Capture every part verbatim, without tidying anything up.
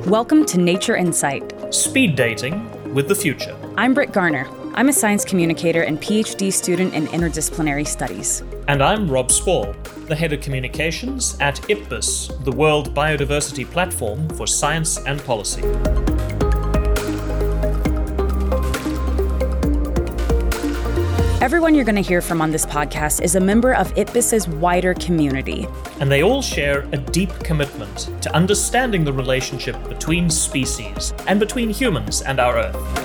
Welcome to Nature Insight. Speed dating with the future. I'm Britt Garner. I'm a science communicator and PhD student in interdisciplinary studies. And I'm Rob Spall, the head of communications at I P B E S, the World Biodiversity Platform for Science and Policy. Everyone you're going to hear from on this podcast is a member of I P B E S's wider community. And they all share a deep commitment to understanding the relationship between species and between humans and our Earth.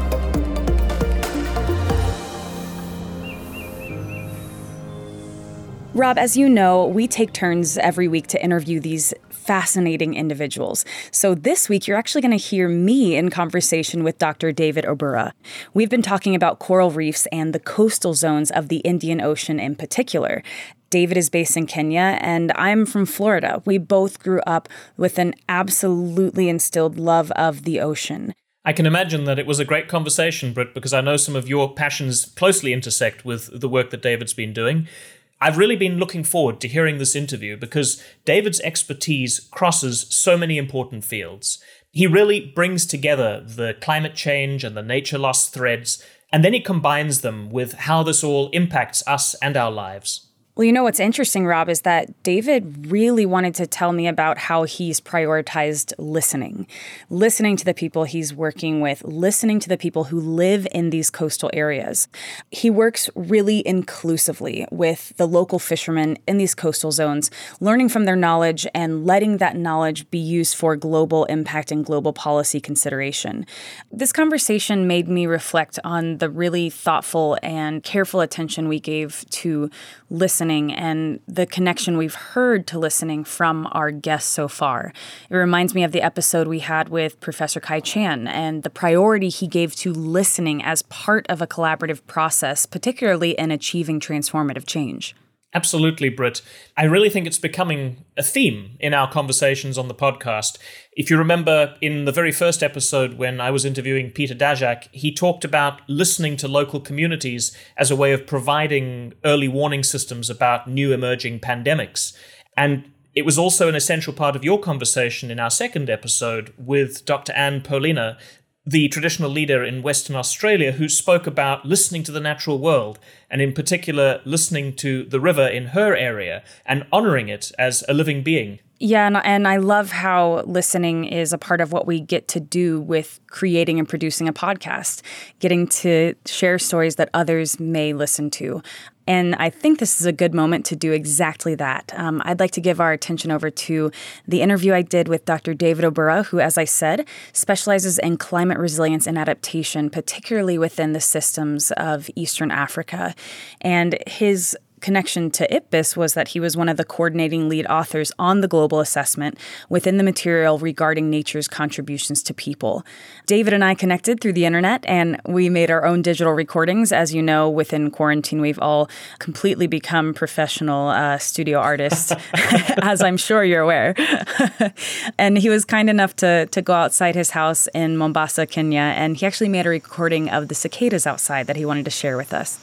Rob, as you know, we take turns every week to interview these fascinating individuals. So this week, you're actually going to hear me in conversation with Doctor David Obura. We've been talking about coral reefs and the coastal zones of the Indian Ocean in particular. David is based in Kenya, and I'm from Florida. We both grew up with an absolutely instilled love of the ocean. I can imagine that it was a great conversation, Britt, because I know some of your passions closely intersect with the work that David's been doing. I've really been looking forward to hearing this interview because David's expertise crosses so many important fields. He really brings together the climate change and the nature loss threads, and then he combines them with how this all impacts us and our lives. Well, you know what's interesting, Rob, is that David really wanted to tell me about how he's prioritized listening. Listening to the people he's working with, listening to the people who live in these coastal areas. He works really inclusively with the local fishermen in these coastal zones, learning from their knowledge and letting that knowledge be used for global impact and global policy consideration. This conversation made me reflect on the really thoughtful and careful attention we gave to listening and the connection we've heard to listening from our guests so far. It reminds me of the episode we had with Professor Kai Chan and the priority he gave to listening as part of a collaborative process, particularly in achieving transformative change. Absolutely, Britt. I really think it's becoming a theme in our conversations on the podcast. If you remember in the very first episode when I was interviewing Peter Daszak, he talked about listening to local communities as a way of providing early warning systems about new emerging pandemics. And it was also an essential part of your conversation in our second episode with Doctor Anne Paulina, the traditional leader in Western Australia, who spoke about listening to the natural world, and in particular, listening to the river in her area and honoring it as a living being. Yeah, and, and I love how listening is a part of what we get to do with creating and producing a podcast, getting to share stories that others may listen to. And I think this is a good moment to do exactly that. Um, I'd like to give our attention over to the interview I did with Doctor David Obura, who, as I said, specializes in climate resilience and adaptation, particularly within the systems of Eastern Africa. And his connection to I P B E S was that he was one of the coordinating lead authors on the global assessment within the material regarding nature's contributions to people. David and I connected through the internet, and we made our own digital recordings. As you know, within quarantine, we've all completely become professional uh, studio artists, as I'm sure you're aware. And he was kind enough to, to go outside his house in Mombasa, Kenya, and he actually made a recording of the cicadas outside that he wanted to share with us.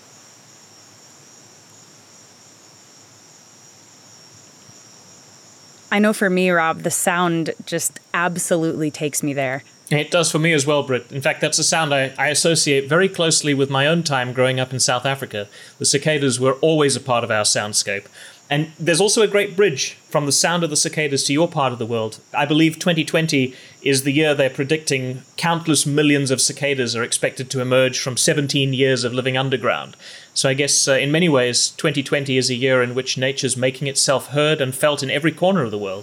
I know for me, Rob, the sound just absolutely takes me there. It does for me as well, Britt. In fact, that's a sound I, I associate very closely with my own time growing up in South Africa. The cicadas were always a part of our soundscape. And there's also a great bridge from the sound of the cicadas to your part of the world. I believe twenty twenty is the year they're predicting countless millions of cicadas are expected to emerge from seventeen years of living underground. So I guess uh, in many ways, twenty twenty is a year in which nature's making itself heard and felt in every corner of the world.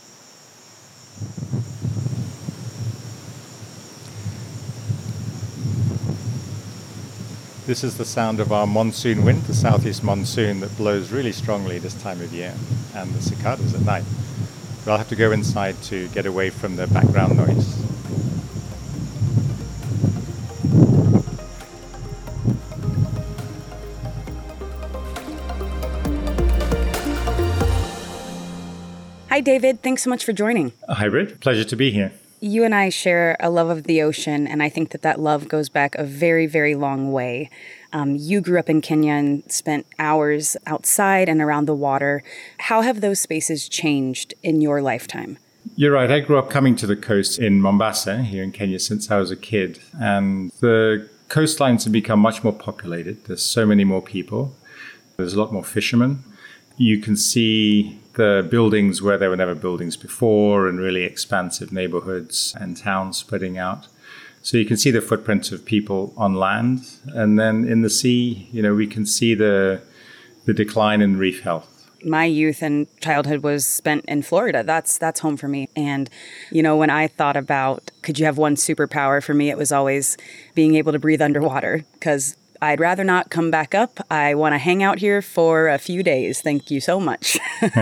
This is the sound of our monsoon wind, the southeast monsoon that blows really strongly this time of year, and the cicadas at night. But I'll have to go inside to get away from the background noise. Hi, David. Thanks so much for joining. Hi, Britt. Pleasure to be here. You and I share a love of the ocean, and I think that that love goes back a very, very long way. Um, you grew up in Kenya and spent hours outside and around the water. How have those spaces changed in your lifetime? You're right. I grew up coming to the coast in Mombasa, here in Kenya, since I was a kid. And the coastlines have become much more populated. There's so many more people. There's a lot more fishermen. You can see the buildings where there were never buildings before, and really expansive neighborhoods and towns spreading out. So you can see the footprint of people on land. And then in the sea, you know, we can see the the decline in reef health. My youth and childhood was spent in Florida. That's that's home for me. And, you know, when I thought about, could you have one superpower, for me, it was always being able to breathe underwater, because I'd rather not come back up. I want to hang out here for a few days. Thank you so much.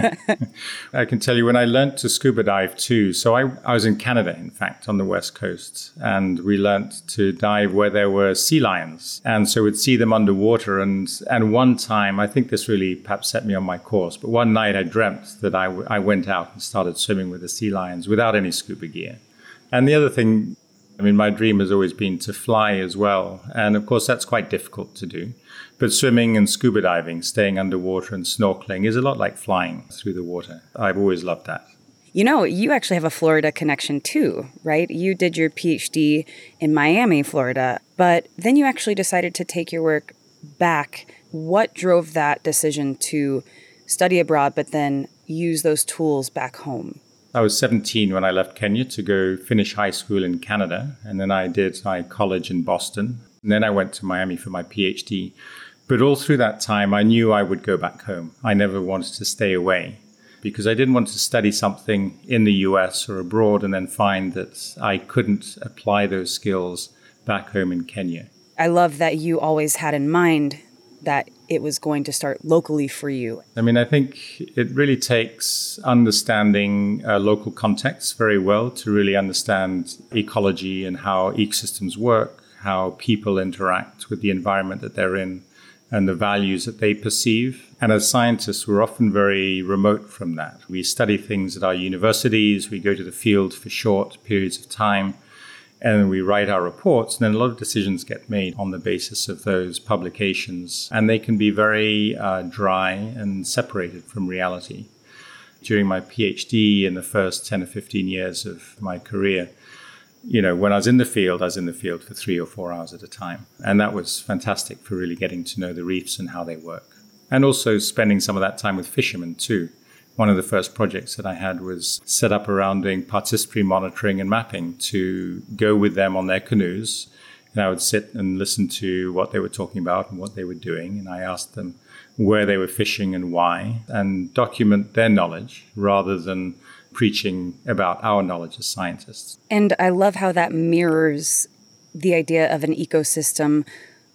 I can tell you, when I learned to scuba dive too, so I, I was in Canada, in fact, on the West Coast, and we learned to dive where there were sea lions. And so we'd see them underwater. And, and one time, I think this really perhaps set me on my course, but one night I dreamt that I, w- I went out and started swimming with the sea lions without any scuba gear. And the other thing, I mean, my dream has always been to fly as well. And of course, that's quite difficult to do. But swimming and scuba diving, staying underwater and snorkeling is a lot like flying through the water. I've always loved that. You know, you actually have a Florida connection too, right? You did your PhD in Miami, Florida, but then you actually decided to take your work back. What drove that decision to study abroad, but then use those tools back home? I was seventeen when I left Kenya to go finish high school in Canada. And then I did my college in Boston. And then I went to Miami for my PhD. But all through that time, I knew I would go back home. I never wanted to stay away, because I didn't want to study something in the U S or abroad and then find that I couldn't apply those skills back home in Kenya. I love that you always had in mind that it was going to start locally for you. I mean, I think it really takes understanding uh, local context very well to really understand ecology and how ecosystems work, how people interact with the environment that they're in, and the values that they perceive. And as scientists, we're often very remote from that. We study things at our universities, we go to the field for short periods of time, and we write our reports, and then a lot of decisions get made on the basis of those publications. And they can be very uh, dry and separated from reality. During my PhD in the first ten or fifteen years of my career, you know, when I was in the field, I was in the field for three or four hours at a time. And that was fantastic for really getting to know the reefs and how they work. And also spending some of that time with fishermen too. One of the first projects that I had was set up around doing participatory monitoring and mapping to go with them on their canoes. And I would sit and listen to what they were talking about and what they were doing. And I asked them where they were fishing and why, and document their knowledge rather than preaching about our knowledge as scientists. And I love how that mirrors the idea of an ecosystem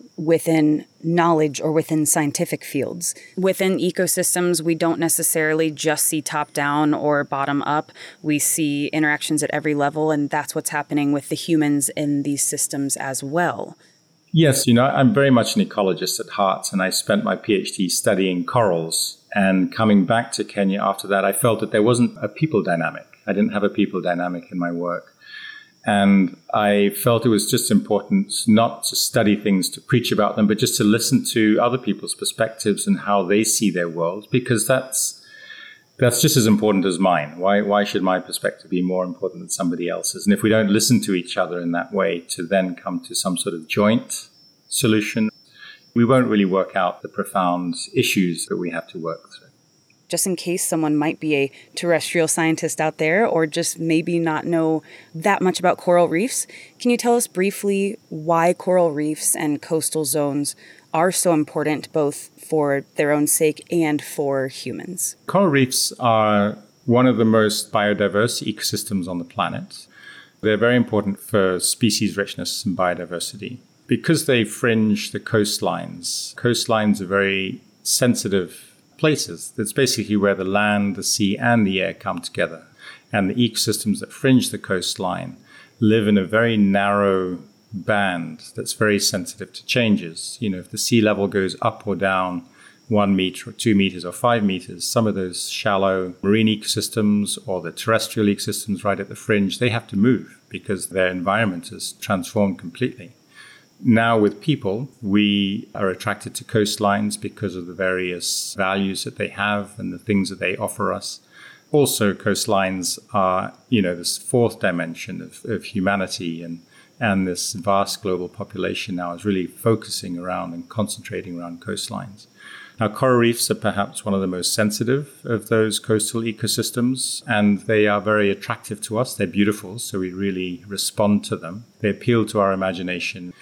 within knowledge or within scientific fields. Within ecosystems, we don't necessarily just see top down or bottom up. We see interactions at every level, and that's what's happening with the humans in these systems as well. Yes, you know, I'm very much an ecologist at heart, and I spent my PhD studying corals. And coming back to Kenya after that, I felt that there wasn't a people dynamic. I didn't have a people dynamic in my work. And I felt it was just important not to study things to preach about them, but just to listen to other people's perspectives and how they see their world, because that's that's just as important as mine. Why why should my perspective be more important than somebody else's? And if we don't listen to each other in that way to then come to some sort of joint solution, we won't really work out the profound issues that we have to work through. Just in case someone might be a terrestrial scientist out there or just maybe not know that much about coral reefs, can you tell us briefly why coral reefs and coastal zones are so important both for their own sake and for humans? Coral reefs are one of the most biodiverse ecosystems on the planet. They're very important for species richness and biodiversity. Because they fringe the coastlines, coastlines are very sensitive places. That's basically where the land, the sea, and the air come together. And the ecosystems that fringe the coastline live in a very narrow band that's very sensitive to changes. You know, if the sea level goes up or down one meter or two meters or five meters, some of those shallow marine ecosystems or the terrestrial ecosystems right at the fringe, they have to move because their environment has transformed completely. Now with people, we are attracted to coastlines because of the various values that they have and the things that they offer us. also coastlines are, you know, this fourth dimension of, of humanity, and and this vast global population now is really focusing around and concentrating around coastlines. Now, coral reefs are perhaps one of the most sensitive of those coastal ecosystems, and they are very attractive to us. They're beautiful, so we really respond to them. They appeal to our imagination.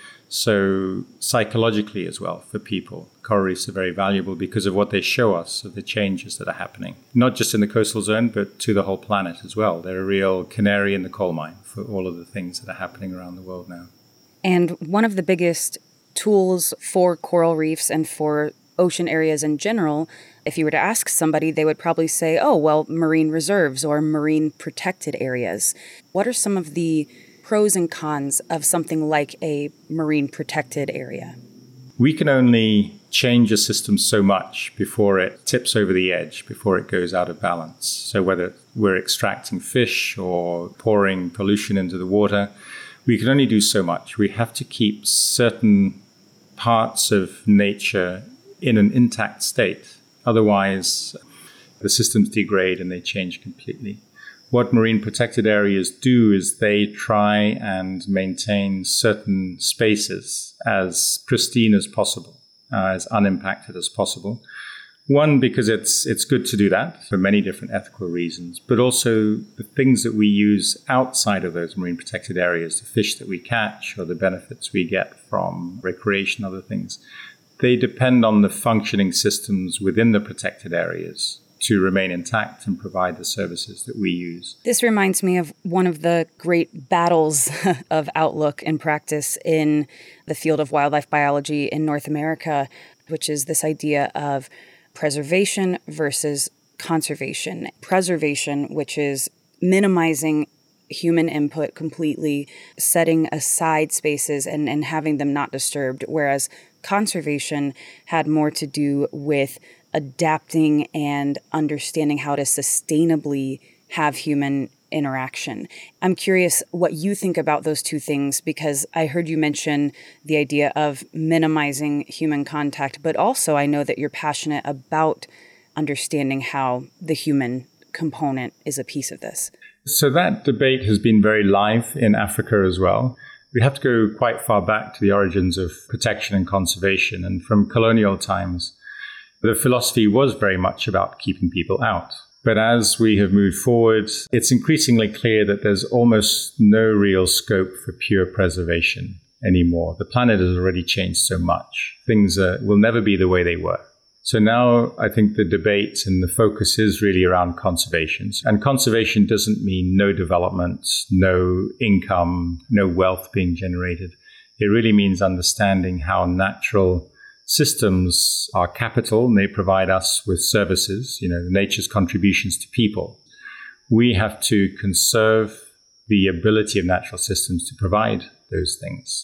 So psychologically as well, for people, coral reefs are very valuable because of what they show us, of the changes that are happening, not just in the coastal zone, but to the whole planet as well. They're a real canary in the coal mine for all of the things that are happening around the world now. And one of the biggest tools for coral reefs and for ocean areas in general, if you were to ask somebody, they would probably say, oh, well, marine reserves or marine protected areas. What are some of the pros and cons of something like a marine protected area? We can only change a system so much before it tips over the edge, before it goes out of balance. So whether we're extracting fish or pouring pollution into the water, we can only do so much. We have to keep certain parts of nature in an intact state. Otherwise, the systems degrade and they change completely. What marine protected areas do is they try and maintain certain spaces as pristine as possible, uh, as unimpacted as possible. One, because it's it's good to do that for many different ethical reasons, but also the things that we use outside of those marine protected areas, the fish that we catch or the benefits we get from recreation, other things, they depend on the functioning systems within the protected areas to remain intact and provide the services that we use. This reminds me of one of the great battles of outlook and practice in the field of wildlife biology in North America, which is this idea of preservation versus conservation. Preservation, which is minimizing human input completely, setting aside spaces and, and having them not disturbed, whereas conservation had more to do with adapting and understanding how to sustainably have human interaction. I'm curious what you think about those two things, because I heard you mention the idea of minimizing human contact, but also I know that you're passionate about understanding how the human component is a piece of this. So that debate has been very live in Africa as well. We have to go quite far back to the origins of protection and conservation. And from colonial times, the philosophy was very much about keeping people out. But as we have moved forward, it's increasingly clear that there's almost no real scope for pure preservation anymore. The planet has already changed so much. Things uh, will never be the way they were. So now I think the debate and the focus is really around conservation. And conservation doesn't mean no development, no income, no wealth being generated. It really means understanding how natural systems are capital and they provide us with services, you know, nature's contributions to people. We have to conserve the ability of natural systems to provide those things.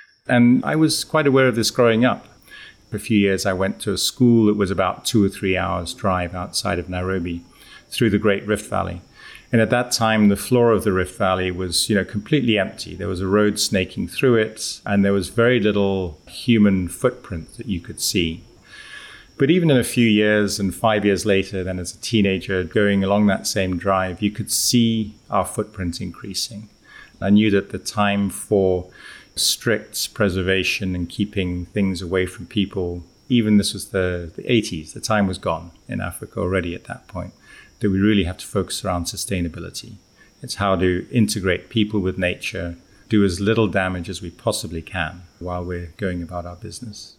And I was quite aware of this growing up. For a few years, I went to a school that was about two or three hours drive outside of Nairobi through the Great Rift Valley. And at that time, the floor of the Rift Valley was, you know, completely empty. There was a road snaking through it, and there was very little human footprint that you could see. But even in a few years and five years later, then as a teenager going along that same drive, you could see our footprint increasing. I knew that the time for strict preservation and keeping things away from people, even this was the, the eighties, the time was gone in Africa already at that point. That we really have to focus around sustainability. It's how to integrate people with nature, do as little damage as we possibly can while we're going about our business.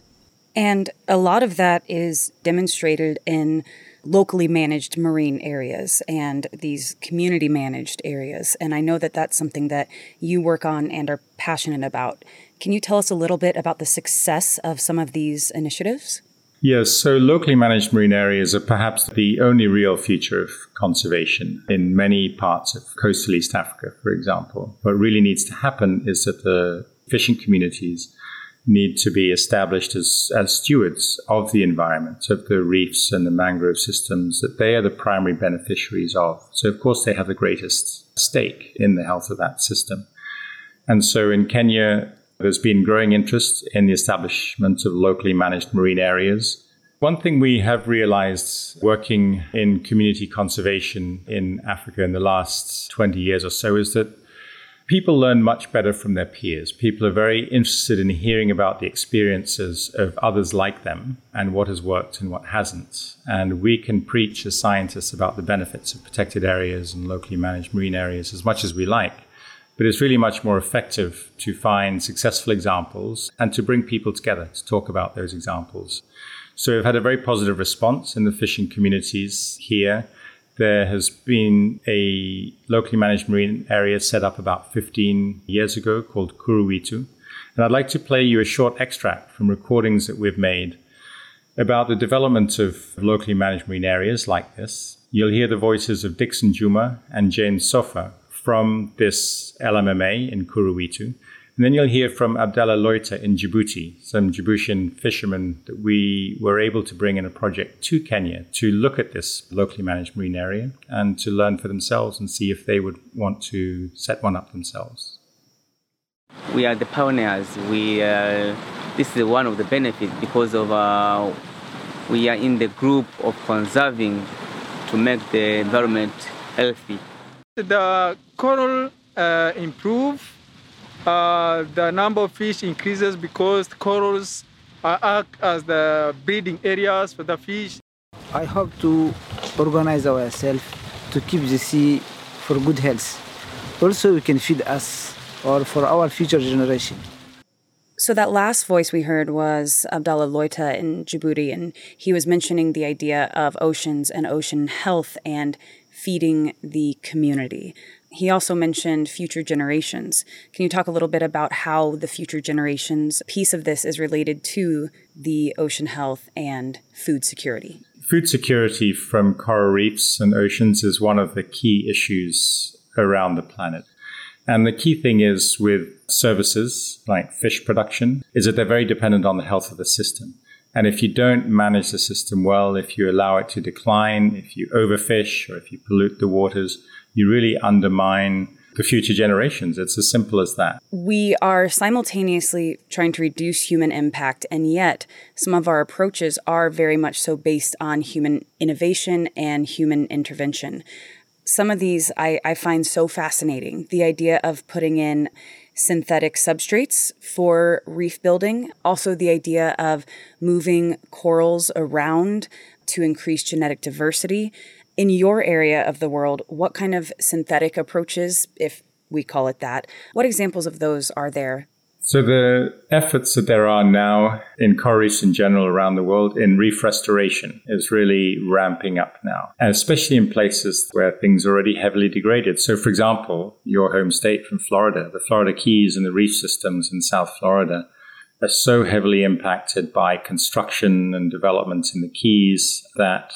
And a lot of that is demonstrated in locally managed marine areas and these community managed areas. And I know that that's something that you work on and are passionate about. Can you tell us a little bit about the success of some of these initiatives? Yes, so locally managed marine areas are perhaps the only real future of conservation in many parts of coastal East Africa, for example. What really needs to happen is that the fishing communities need to be established as, as stewards of the environment, of the reefs and the mangrove systems that they are the primary beneficiaries of. So, of course, they have the greatest stake in the health of that system. And so in Kenya, there's been growing interest in the establishment of locally managed marine areas. One thing we have realized working in community conservation in Africa in the last twenty years or so is that people learn much better from their peers. People are very interested in hearing about the experiences of others like them and what has worked and what hasn't. And we can preach as scientists about the benefits of protected areas and locally managed marine areas as much as we like. But it's really much more effective to find successful examples and to bring people together to talk about those examples. So we've had a very positive response in the fishing communities here. There has been a locally managed marine area set up about fifteen years ago called Kuruwitu. And I'd like to play you a short extract from recordings that we've made about the development of locally managed marine areas like this. You'll hear the voices of Dixon Juma and Jane Sofa from this L M M A in Kuruwitu. And then you'll hear from Abdallah Loita in Djibouti, some Djiboutian fishermen that we were able to bring in a project to Kenya to look at this locally managed marine area and to learn for themselves and see if they would want to set one up themselves. We are the pioneers. We uh, this is one of the benefits because of uh, we are in the group of conserving to make the environment healthy. The coral uh, improve. Uh, the number of fish increases because corals uh, act as the breeding areas for the fish. I hope to organize ourselves to keep the sea for good health. Also, we can feed us or for our future generation. So that last voice we heard was Abdallah Loita in Djibouti, and he was mentioning the idea of oceans and ocean health and feeding the community. He also mentioned future generations. Can you talk a little bit about how the future generations piece of this is related to the ocean health and food security? Food security from coral reefs and oceans is one of the key issues around the planet. And the key thing is with services like fish production is that they're very dependent on the health of the system. And if you don't manage the system well, if you allow it to decline, if you overfish or if you pollute the waters, you really undermine the future generations. It's as simple as that. We are simultaneously trying to reduce human impact, and yet some of our approaches are very much so based on human innovation and human intervention. Some of these I, I find so fascinating. The idea of putting in synthetic substrates for reef building, also the idea of moving corals around to increase genetic diversity. In your area of the world, what kind of synthetic approaches, if we call it that, what examples of those are there? So the efforts that there are now in coral reefs in general around the world in reef restoration is really ramping up now, and especially in places where things are already heavily degraded. So, for example, your home state from Florida, the Florida Keys and the reef systems in South Florida are so heavily impacted by construction and development in the Keys that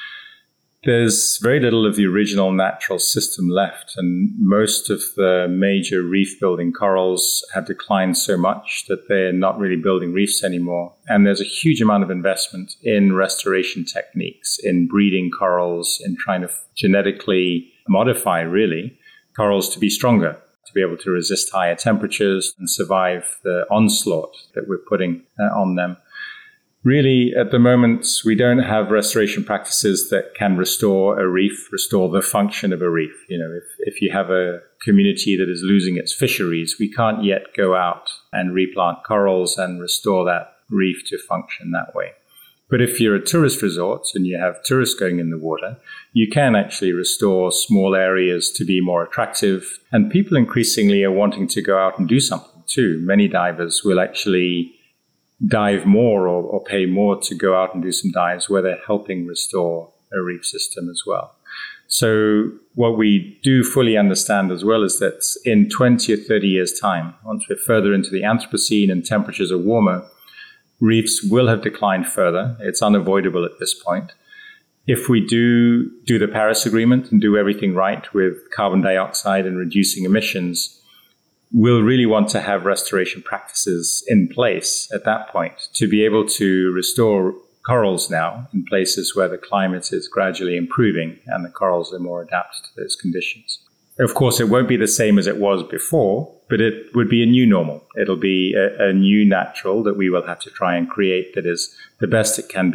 there's very little of the original natural system left, and most of the major reef building corals have declined so much that they're not really building reefs anymore. And there's a huge amount of investment in restoration techniques, in breeding corals, in trying to genetically modify, really, corals to be stronger, to be able to resist higher temperatures and survive the onslaught that we're putting uh, on them. Really, at the moment, we don't have restoration practices that can restore a reef, restore the function of a reef. You know, if, if you have a community that is losing its fisheries, we can't yet go out and replant corals and restore that reef to function that way. But if you're a tourist resort and you have tourists going in the water, you can actually restore small areas to be more attractive. And people increasingly are wanting to go out and do something too. Many divers will actually dive more or, or pay more to go out and do some dives where they're helping restore a reef system as well. So what we do fully understand as well is that in twenty or thirty years' time, once we're further into the Anthropocene and temperatures are warmer, reefs will have declined further. It's unavoidable at this point. If we do do the Paris Agreement and do everything right with carbon dioxide and reducing emissions, we'll really want to have restoration practices in place at that point to be able to restore corals now in places where the climate is gradually improving and the corals are more adapted to those conditions. Of course, it won't be the same as it was before, but it would be a new normal. It'll be a, a new natural that we will have to try and create that is the best it can be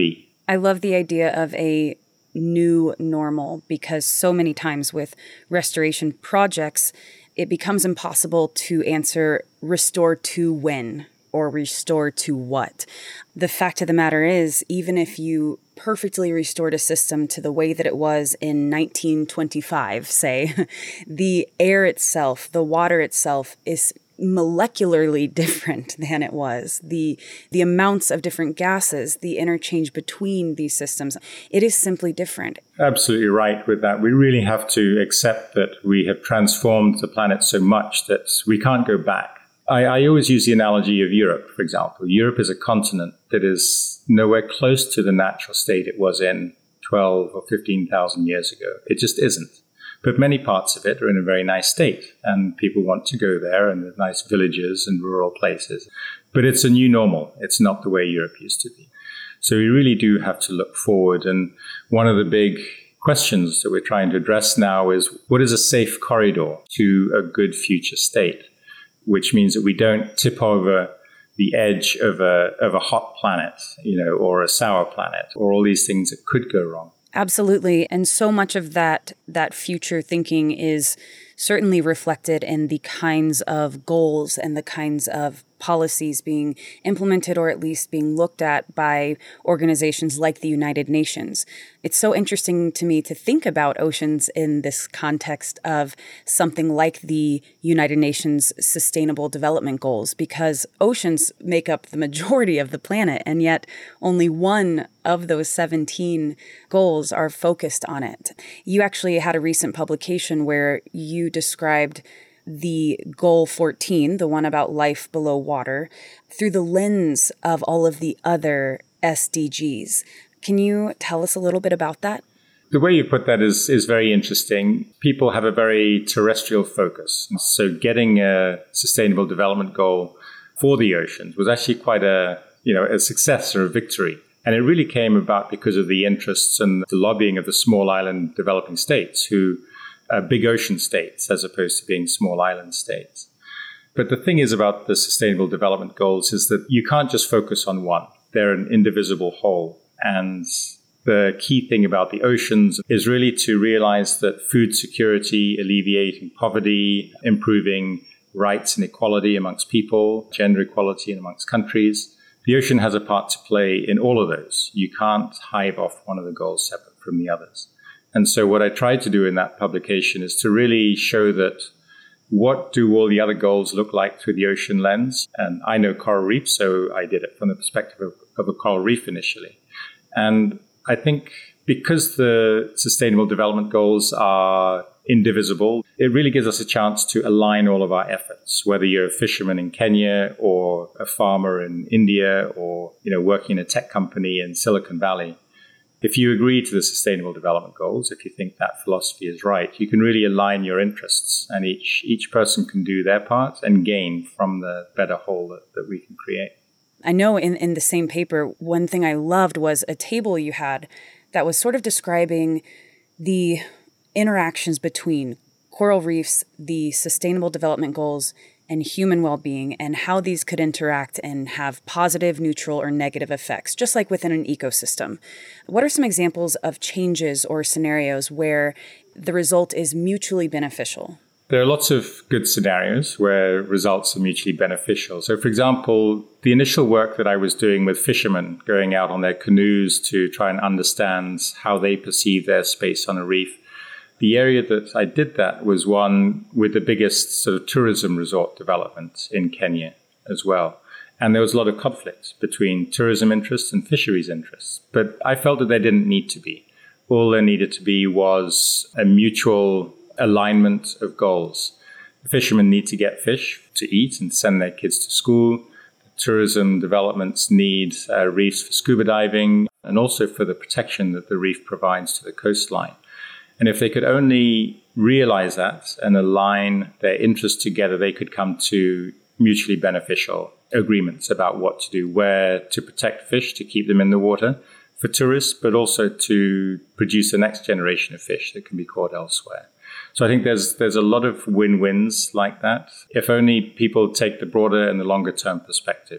I love the idea of a new normal, because so many times with restoration projects, it becomes impossible to answer restore to when or restore to what. The fact of the matter is, even if you perfectly restored a system to the way that it was in nineteen twenty-five, say, the air itself, the water itself is molecularly different than it was. The the amounts of different gases, the interchange between these systems, it is simply different. Absolutely right with that. We really have to accept that we have transformed the planet so much that we can't go back. I, I always use the analogy of Europe, for example. Europe is a continent that is nowhere close to the natural state it was in twelve or fifteen thousand years ago. It just isn't. But many parts of it are in a very nice state, and people want to go there, and there's nice villages and rural places. But it's a new normal. It's not the way Europe used to be. So we really do have to look forward. And one of the big questions that we're trying to address now is, what is a safe corridor to a good future state? Which means that we don't tip over the edge of a of a hot planet, you know, or a sour planet, or all these things that could go wrong. Absolutely. And so much of that that future thinking is certainly reflected in the kinds of goals and the kinds of policies being implemented, or at least being looked at by organizations like the United Nations. It's so interesting to me to think about oceans in this context of something like the United Nations Sustainable Development Goals, because oceans make up the majority of the planet, and yet only one of those seventeen goals are focused on it. You actually had a recent publication where you described the goal fourteen, the one about life below water, through the lens of all of the other S D Gs. Can you tell us a little bit about that? The way you put that is is very interesting. People have a very terrestrial focus. So getting a sustainable development goal for the oceans was actually quite a, you know, a success or a victory. And it really came about because of the interests and the lobbying of the small island developing states, who are big ocean states as opposed to being small island states. But the thing is about the Sustainable Development Goals is that you can't just focus on one. They're an indivisible whole. And the key thing about the oceans is really to realize that food security, alleviating poverty, improving rights and equality amongst people, gender equality amongst countries, the ocean has a part to play in all of those. You can't hive off one of the goals separate from the others. And so what I tried to do in that publication is to really show that what do all the other goals look like through the ocean lens? And I know coral reefs, so I did it from the perspective of, of a coral reef initially. And I think because the Sustainable Development Goals are indivisible, it really gives us a chance to align all of our efforts, whether you're a fisherman in Kenya or a farmer in India or, you know, working in a tech company in Silicon Valley. If you agree to the Sustainable Development Goals, if you think that philosophy is right, you can really align your interests, and each each person can do their part and gain from the better whole that, that we can create. I know in, in the same paper, one thing I loved was a table you had that was sort of describing the interactions between coral reefs, the Sustainable Development Goals, and human well-being, and how these could interact and have positive, neutral, or negative effects, just like within an ecosystem. What are some examples of changes or scenarios where the result is mutually beneficial? There are lots of good scenarios where results are mutually beneficial. So, for example, the initial work that I was doing with fishermen going out on their canoes to try and understand how they perceive their space on a reef, the area that I did that was one with the biggest sort of tourism resort development in Kenya as well. And there was a lot of conflict between tourism interests and fisheries interests. But I felt that there didn't need to be. All there needed to be was a mutual alignment of goals. The fishermen need to get fish to eat and send their kids to school. The tourism developments need uh, reefs for scuba diving and also for the protection that the reef provides to the coastline. And if they could only realize that and align their interests together, they could come to mutually beneficial agreements about what to do, where to protect fish, to keep them in the water for tourists, but also to produce the next generation of fish that can be caught elsewhere. So I think there's there's a lot of win-wins like that. If only people take the broader and the longer term perspective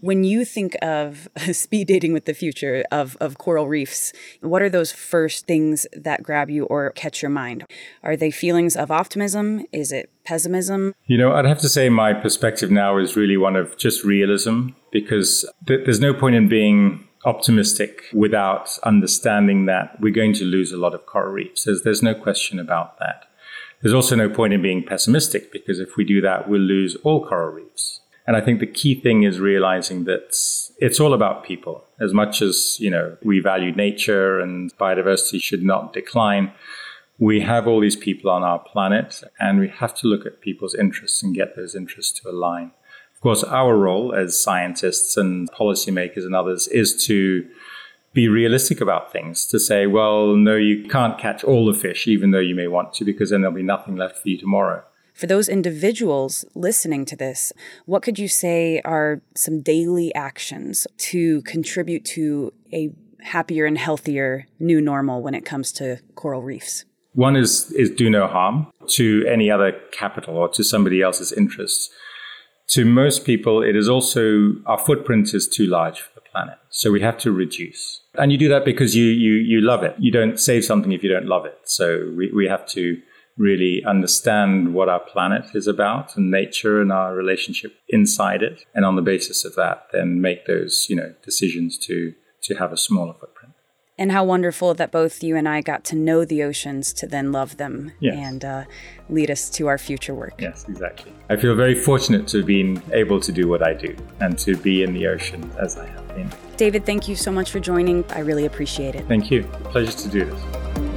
When you think of speed dating with the future of, of coral reefs, what are those first things that grab you or catch your mind? Are they feelings of optimism? Is it pessimism? You know, I'd have to say my perspective now is really one of just realism, because th- there's no point in being optimistic without understanding that we're going to lose a lot of coral reefs. There's, there's no question about that. There's also no point in being pessimistic, because if we do that, we'll lose all coral reefs. And I think the key thing is realizing that it's all about people. As much as, you know, we value nature and biodiversity should not decline, we have all these people on our planet, and we have to look at people's interests and get those interests to align. Of course, our role as scientists and policymakers and others is to be realistic about things, to say, well, no, you can't catch all the fish, even though you may want to, because then there'll be nothing left for you tomorrow. For those individuals listening to this, what could you say are some daily actions to contribute to a happier and healthier new normal when it comes to coral reefs? One is, is do no harm to any other capital or to somebody else's interests. To most people, it is also, our footprint is too large for the planet. So we have to reduce. And you do that because you, you, you love it. You don't save something if you don't love it. So we, we have to really understand what our planet is about and nature and our relationship inside it. And on the basis of that, then make those, you know, decisions to, to have a smaller footprint. And how wonderful that both you and I got to know the oceans to then love them yes. and uh, lead us to our future work. Yes, exactly. I feel very fortunate to have been able to do what I do and to be in the ocean as I have been. David, thank you so much for joining. I really appreciate it. Thank you. Pleasure to do this.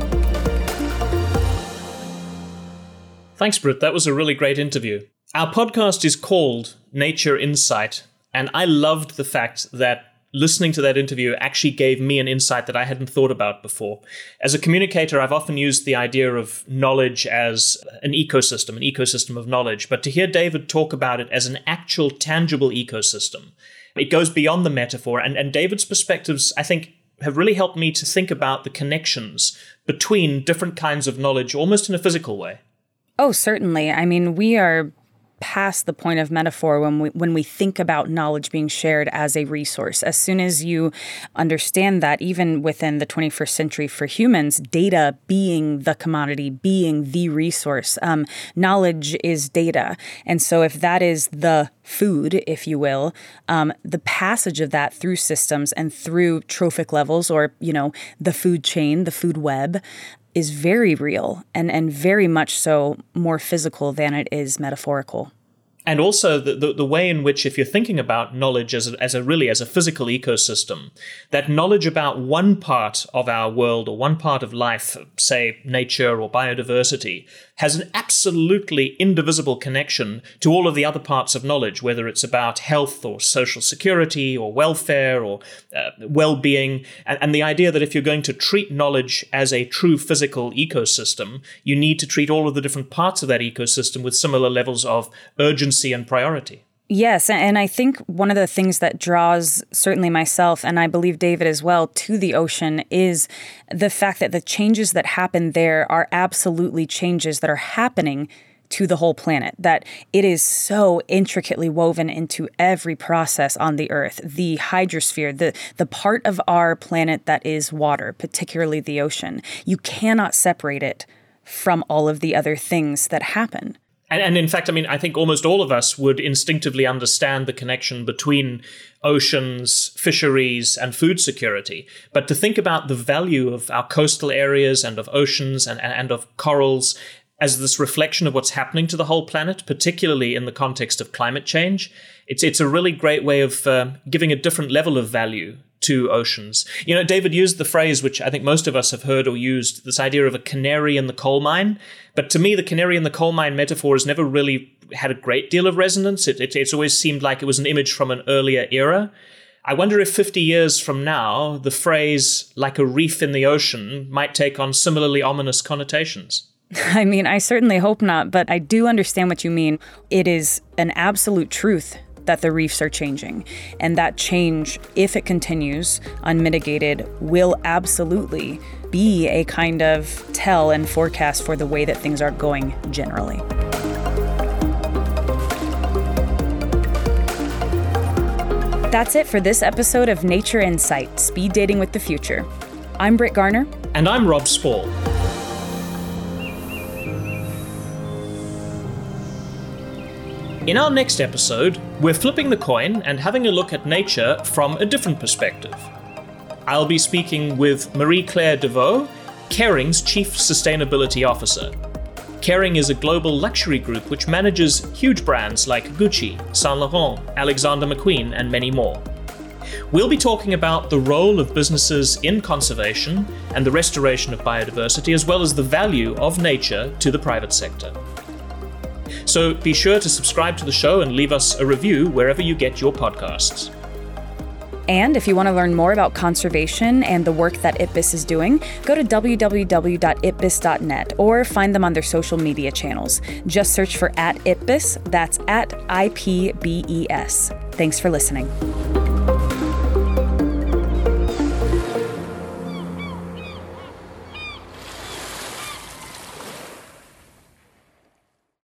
Thanks, Britt. That was a really great interview. Our podcast is called Nature Insight, and I loved the fact that listening to that interview actually gave me an insight that I hadn't thought about before. As a communicator, I've often used the idea of knowledge as an ecosystem, an ecosystem of knowledge, but to hear David talk about it as an actual tangible ecosystem, it goes beyond the metaphor, and, and David's perspectives, I think, have really helped me to think about the connections between different kinds of knowledge, almost in a physical way. Oh, certainly. I mean, we are past the point of metaphor when we when we think about knowledge being shared as a resource. As soon as you understand that, even within the twenty-first century for humans, data being the commodity, being the resource, um, knowledge is data. And so if that is the food, if you will, um, the passage of that through systems and through trophic levels, or, you know, the food chain, the food web, is very real and, and very much so more physical than it is metaphorical. And also the, the, the way in which, if you're thinking about knowledge as a, as a really as a physical ecosystem, that knowledge about one part of our world or one part of life, say nature or biodiversity, has an absolutely indivisible connection to all of the other parts of knowledge, whether it's about health or social security or welfare or uh, well-being. And, and the idea that if you're going to treat knowledge as a true physical ecosystem, you need to treat all of the different parts of that ecosystem with similar levels of urgency and priority. Yes, and I think one of the things that draws certainly myself, and I believe David as well, to the ocean is the fact that the changes that happen there are absolutely changes that are happening to the whole planet, that it is so intricately woven into every process on the Earth. The hydrosphere, the, the part of our planet that is water, particularly the ocean, you cannot separate it from all of the other things that happen. And, and in fact, I mean, I think almost all of us would instinctively understand the connection between oceans, fisheries, and food security. But to think about the value of our coastal areas and of oceans and, and of corals as this reflection of what's happening to the whole planet, particularly in the context of climate change, it's it's a really great way of uh, giving a different level of value to oceans. You know, David used the phrase, which I think most of us have heard or used, this idea of a canary in the coal mine. But to me, the canary in the coal mine metaphor has never really had a great deal of resonance. It, it, it's always seemed like it was an image from an earlier era. I wonder if fifty years from now, the phrase, like a reef in the ocean, might take on similarly ominous connotations. I mean, I certainly hope not, but I do understand what you mean. It is an absolute truth that the reefs are changing. And that change, if it continues unmitigated, will absolutely be a kind of tell and forecast for the way that things are going generally. That's it for this episode of Nature Insight, Speed Dating with the Future. I'm Britt Garner. And I'm Rob Spall. In our next episode, we're flipping the coin and having a look at nature from a different perspective. I'll be speaking with Marie-Claire Deveau, Kering's Chief Sustainability Officer. Kering is a global luxury group which manages huge brands like Gucci, Saint Laurent, Alexander McQueen, and many more. We'll be talking about the role of businesses in conservation and the restoration of biodiversity, as well as the value of nature to the private sector. So be sure to subscribe to the show and leave us a review wherever you get your podcasts. And if you want to learn more about conservation and the work that I P B I S is doing, go to w w w dot i p b i s dot net or find them on their social media channels. Just search for at I P B I S, that's at I P B E S. Thanks for listening.